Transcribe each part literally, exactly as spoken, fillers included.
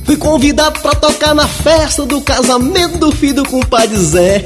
Fui convidado pra tocar na festa do casamento do filho do compadre Zé.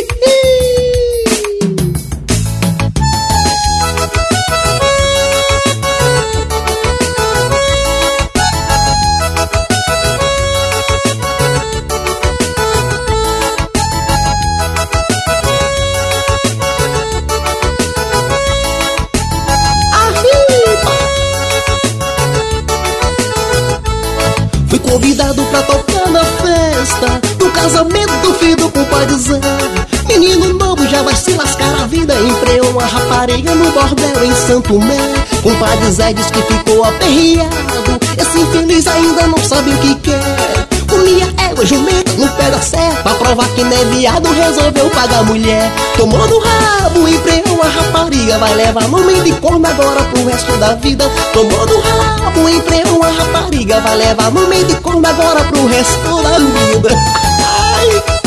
Fui convidado pra tocar na festa do casamento do filho do compadre Zé. Menino novo já vai se lascar a vida, empreou uma rapariga no bordel em Santo Mé. Compadre Zé diz que ficou aperreado, esse infeliz ainda não sabe o que quer. Comia égua, jumenta, no pé da serra, pra provar que não é viado, resolveu pagar a mulher. Tomou no rabo, empreou uma rapariga, vai levar nome de corno agora pro resto da vida. Tomou no rabo, empreou uma rapariga, vai levar nome de corno agora pro resto da vida. Ai.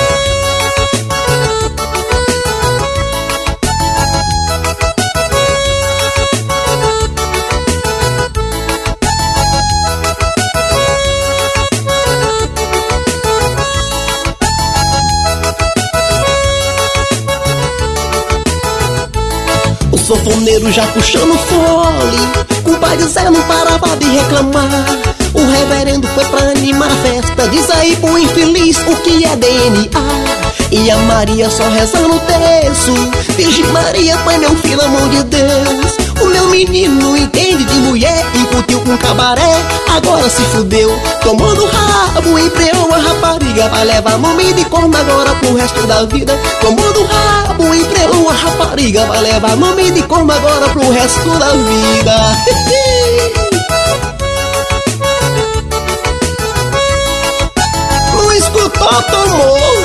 O sanfoneiro já puxando fole, compadre Zé não parava de reclamar. O reverendo foi pra animar a festa, diz aí pro infeliz o que é D N A. E a Maria só rezando o terço, Virgem Maria, pai meu filho, amor de Deus. O meu menino não entende de mulher, incutiu com cabaré, agora se fudeu. Tomou no rabo, empreou uma rapariga, vai levar nome de corno agora pro resto da vida. Tomou no rabo, empreou uma rapariga, vai levar nome de corno agora pro resto da vida. Não escutou, tomou.